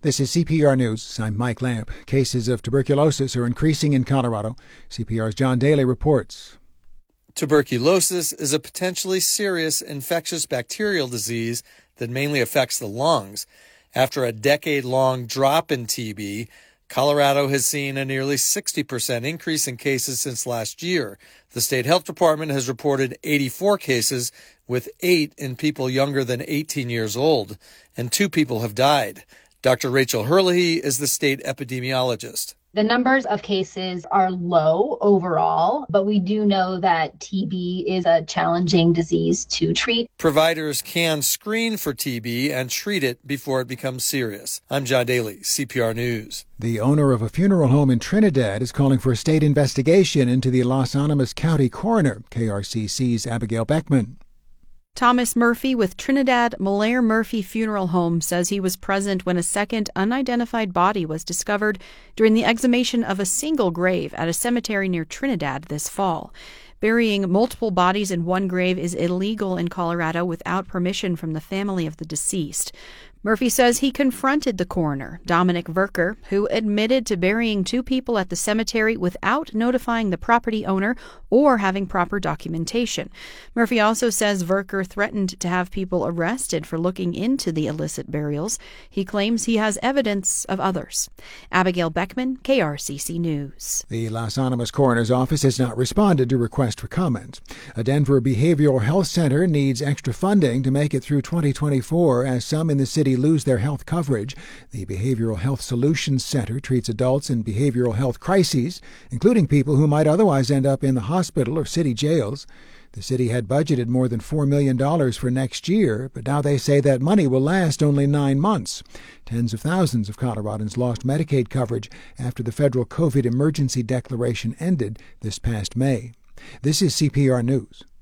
This is CPR News. I'm Mike Lamp. Cases of tuberculosis are increasing in Colorado. CPR's John Daly reports. Tuberculosis is a potentially serious infectious bacterial disease that mainly affects the lungs. After a decade-long drop in TB, Colorado has seen a nearly 60% increase in cases since last year. The state health department has reported 84 cases, with 8 in people younger than 18 years old, and 2 people have died. Dr. Rachel Herlihy is the state epidemiologist. The numbers of cases are low overall, but we do know that TB is a challenging disease to treat. Providers can screen for TB and treat it before it becomes serious. I'm John Daly, CPR News. The owner of a funeral home in Trinidad is calling for a state investigation into the Los Animas County coroner, KRCC's Abigail Beckman. Thomas Murphy with Trinidad Malaire Murphy Funeral Home says he was present when a second unidentified body was discovered during the exhumation of a single grave at a cemetery near Trinidad this fall. Burying multiple bodies in one grave is illegal in Colorado without permission from the family of the deceased. Murphy says he confronted the coroner, Dominic Verker, who admitted to burying 2 people at the cemetery without notifying the property owner or having proper documentation. Murphy also says Verker threatened to have people arrested for looking into the illicit burials. He claims he has evidence of others. Abigail Beckman, KRCC News. The Los Animas coroner's office has not responded to requests for comment. A Denver behavioral health center needs extra funding to make it through 2024 as some in the city lose their health coverage. The Behavioral Health Solutions Center treats adults in behavioral health crises, including people who might otherwise end up in the hospital or city jails. The city had budgeted more than $4 million for next year, but now they say that money will last only 9 months. Tens of thousands of Coloradans lost Medicaid coverage after the federal COVID emergency declaration ended this past May. This is CPR News.